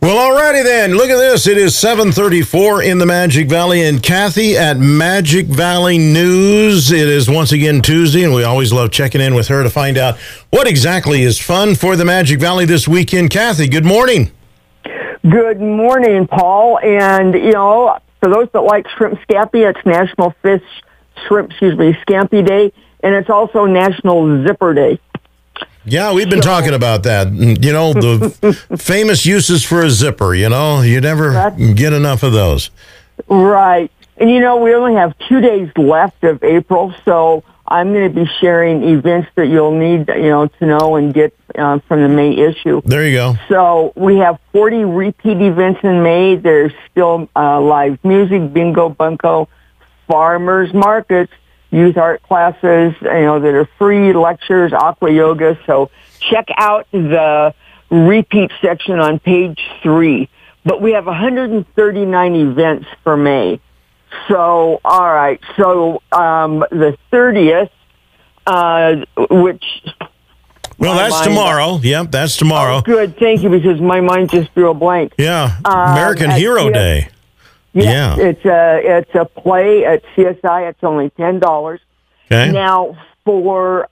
Well, alrighty then. Look at this. It is 7:34 in the Magic Valley, and Kathy at Magic Valley News. It is once again Tuesday, and we always love checking in with her to find out what exactly is fun for the Magic Valley this weekend. Kathy, good morning. Good morning, Paul. And, for those that like shrimp scampi, it's National Scampi Day, and it's also National Zipper Day. Yeah, we've been talking about that. The famous uses for a zipper, you never get enough of those. Right. And, we only have 2 days left of April, so I'm going to be sharing events that you'll need, to know and get from the May issue. There you go. So we have 40 repeat events in May. There's still live music, bingo, bunko, farmers markets, youth art classes, that are free, lectures, aqua yoga. So check out the repeat section on page 3. But we have 139 events for May. So, all right. So the 30th, which... Well, that's tomorrow. Yep, that's tomorrow. Oh, good. Thank you, because my mind just drew a blank. Yeah, American Hero Day. Yeah, it's a play at CSI. It's only $10. Okay. Now for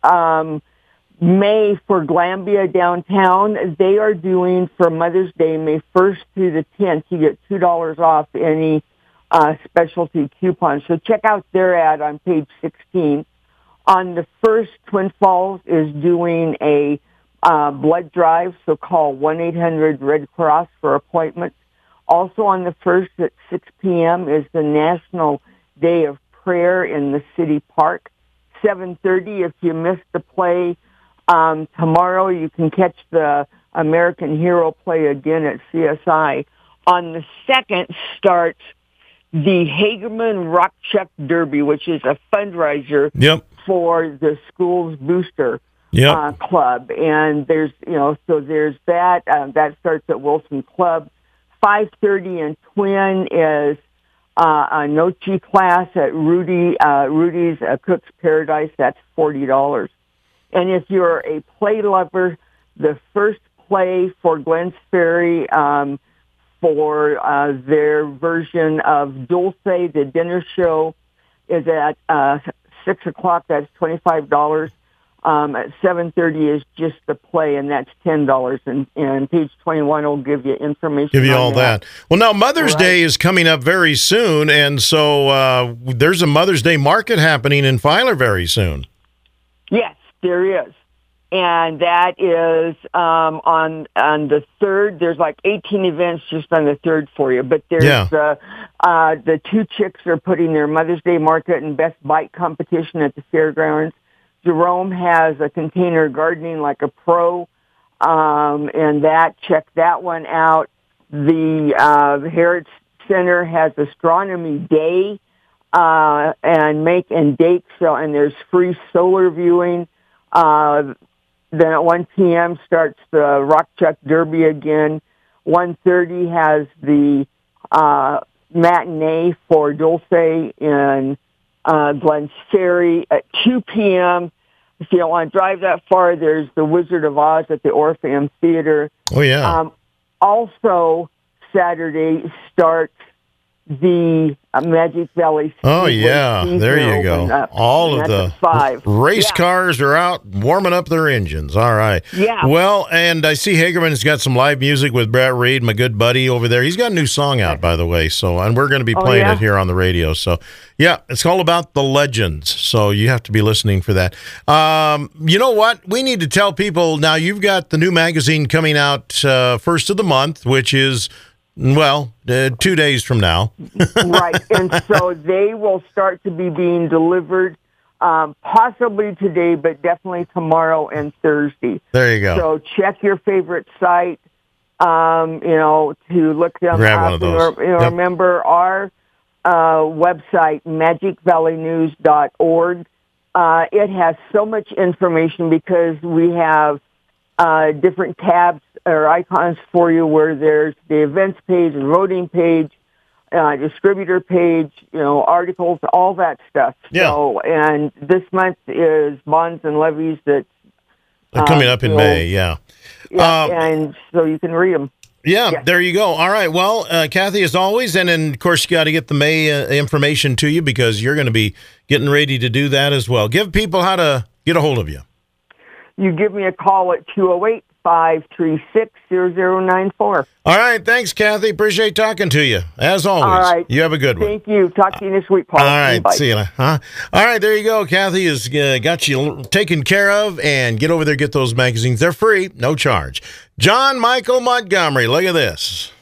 May for Glambia downtown, they are doing for Mother's Day, May 1st through the 10th. You get $2 off any specialty coupons. So check out their ad on page 16. On the 1st, Twin Falls is doing a blood drive. So call 1-800-RED Cross for appointments. Also on the 1st at 6 p.m. is the National Day of Prayer in the City Park. 7:30, if you missed the play tomorrow, you can catch the American Hero play again at CSI. On the 2nd starts the Hagerman Rock Chuck Derby, which is a fundraiser for the school's booster club. And there's, so there's that. That starts at Wilson Club. 5:30 and Twin is a Nochi class at Rudy's Cook's Paradise. That's $40. And if you're a play lover, the first play for Glens Ferry for their version of Dulce, the dinner show, is at 6 o'clock. That's $25. At 7:30 is just the play, and that's $10. And page 21 will give you information. Give you all that. Well, now Mother's Day is coming up very soon, and so there's a Mother's Day market happening in Filer very soon. Yes, there is, and that is on the 3rd. There's like 18 events just on the 3rd for you. But there's the two chicks are putting their Mother's Day market and best bite competition at the fairgrounds. Jerome has a container gardening like a pro, and check that one out. The Heritage Center has Astronomy Day, and make and date sale, and there's free solar viewing. Then at 1 p.m. starts the Rock Chuck Derby again. 1:30 has the matinee for Dulce in Glens Ferry. At 2 p.m., if you don't want to drive that far, there's the Wizard of Oz at the Orpheum Theater. Oh, yeah. Also, Saturday starts the Magic Valley. Oh, yeah. There you go. All of the race cars are out warming up their engines. All right. Yeah. Well, and I see Hagerman's got some live music with Brett Reed, my good buddy over there. He's got a new song out, by the way. So, and we're going to be playing it here on the radio. So, yeah, it's all about the legends. So you have to be listening for that. You know what? We need to tell people now. You've got the new magazine coming out first of the month, which is 2 days from now. Right. And so they will start to be being delivered possibly today, but definitely tomorrow and Thursday. There you go. So check your favorite site, to look them Grab up. one of those. Remember our website, magicvalleynews.org. It has so much information because we have different tabs or icons for you where there's the events page, the voting page, distributor page, articles, all that stuff. Yeah. So, and this month is bonds and levies that they're coming up in May. Yeah. And so you can read them. Yeah, there you go. All right. Well, Kathy, as always, and then, of course, you got to get the May information to you because you're going to be getting ready to do that as well. Give people how to get a hold of you. You give me a call at 208-536-0094. All right. Thanks, Kathy. Appreciate talking to you, as always. All right. You have a good one. Thank you. Talk to you this week, Paul. All right. Bye. See you. All right. There you go. Kathy has got you taken care of, and get over there, get those magazines. They're free, no charge. John Michael Montgomery. Look at this.